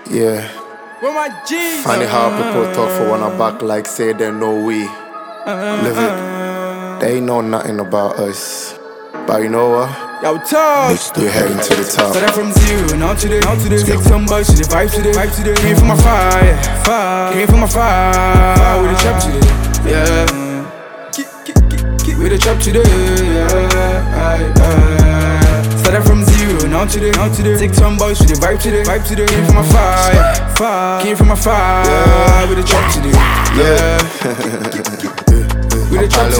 Yeah, With my G's. funny how people talk for one back like say they know we live it. They know nothing about us, but you know what? Yo, talk. We're heading to the top. Started from zero, now to the take some boys to the vibe to the came from my fire, came from my fire with a trap to the with a trap to the Started from zero, now to the take some boys to the vibe to the came from my fire, came from my fire with a trap to the with a trap to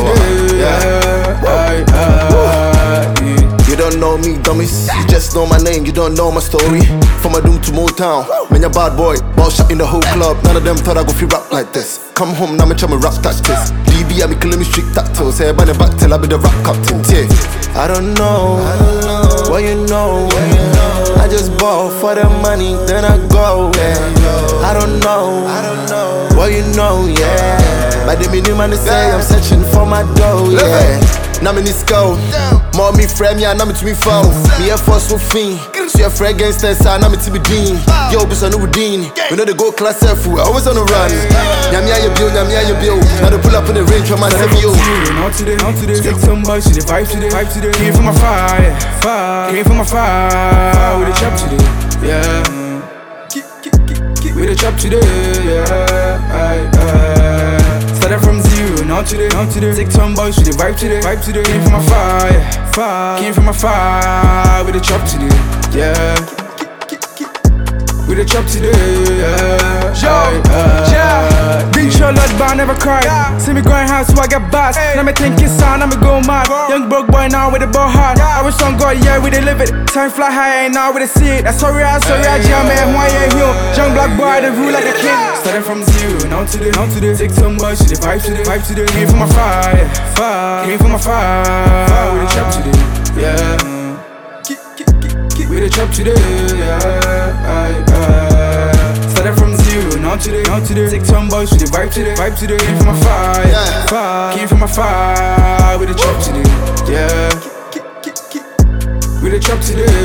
the You don't know me, dummies. You just know my name, you don't know my story. From a doom to Motown, man, you bad boy. Ball shot in the whole club. None of them thought I go free rap like this. Come home, now me try me rap tactics. DB, I be killing me street tactiles. Say, man, back till I be the rap captain. Yeah. I don't know what you know. I just ball for the money, then I go. Yeah. I don't know what you know, yeah. But the minimum they say I'm searching for my dough, yeah. Now me need go. Mommy friend, yeah, now me to me phone. Me a force with fiend. So your friend against us, now me to be dean. Yo, bis on the Udine. We know the go class F, we always on the run. Nyamia your bill. Now they pull up in the range from my CVO. Now to the take some boys to the vibe to the came from my fire, came from my fire with a trap to the with a trap to the Started from zero, now to the take some boys to the vibe to the came from my fire, came from my fire with a trap to the with a chop to the Big show lot but I never cry. See me going hard so I get bass. Now me thinking sound, now me go mad. Young broke boy now with the ball hard. I was on God, yeah, we live it. Time fly high and now we see it. That's sorry, jam man, why you here? Young black boy, the rule like a king. Started from zero, now to the take some boys to the vibe to the came from my fire, came from my fire with a chop to the with a chop to the Started from zero, now to the take some boys to the vibe to the came from my fire, came from my fire with a chop to the with a chop to the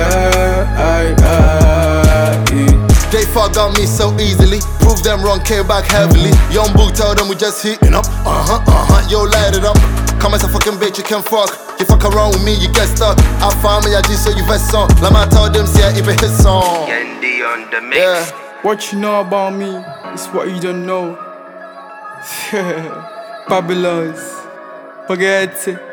They fuck got me so easily. Prove them wrong, came back heavily. Young book tell them we just heating up. Yo, light it up. Come as a fucking bitch, you can fuck. You fuck around with me, you get stuck. I found me, I just so you vest song. Like I told them, see, it be his song. Yendi on the mix. Yeah. What you know about me is what you don't know. Babylons, forget it.